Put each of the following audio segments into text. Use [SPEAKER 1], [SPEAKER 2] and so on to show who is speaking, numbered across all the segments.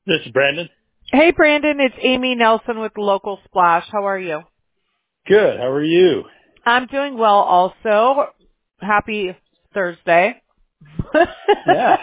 [SPEAKER 1] This is Brandon.
[SPEAKER 2] Hey, Brandon, it's Amy Nelson with Local Splash. How are you?
[SPEAKER 1] Good. How are you?
[SPEAKER 2] I'm doing well also. Happy Thursday.
[SPEAKER 1] Yeah.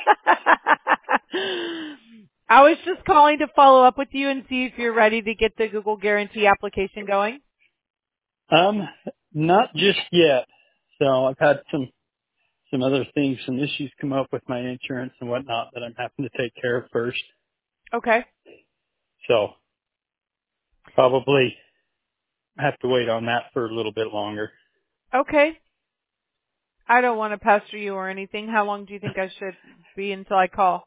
[SPEAKER 2] I was just calling to follow up with you and see if you're ready to get the Google Guarantee application going.
[SPEAKER 1] Um, not just yet. So I've had some other things, some issues come up with my insurance and whatnot that I'm having to take care of first.
[SPEAKER 2] Okay.
[SPEAKER 1] So probably have to wait on that for a little bit longer.
[SPEAKER 2] Okay. I don't want to pester you or anything. How long do you think I should be until I call?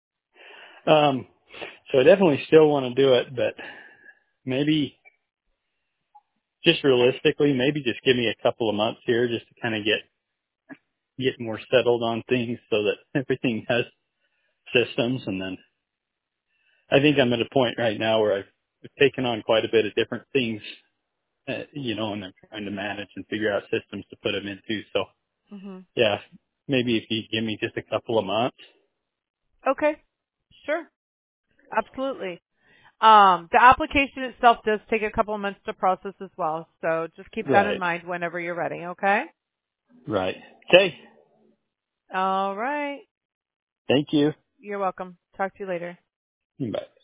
[SPEAKER 1] So I definitely still want to do it, but maybe just realistically, maybe just give me a couple of months here just to kind of get more settled on things so that everything has systems. And then I think I'm at a point right now where I've taken on quite a bit of different things, and I'm trying to manage and figure out systems to put them into. So
[SPEAKER 2] hmm
[SPEAKER 1] yeah, maybe if you give me just a couple of months.
[SPEAKER 2] Okay. Sure. Absolutely. The application itself does take a couple of months to process as well, so just keep that in
[SPEAKER 1] Right.
[SPEAKER 2] mind whenever you're ready, okay?
[SPEAKER 1] Right. Okay.
[SPEAKER 2] All right.
[SPEAKER 1] Thank you.
[SPEAKER 2] You're welcome. Talk to you later.
[SPEAKER 1] Bye.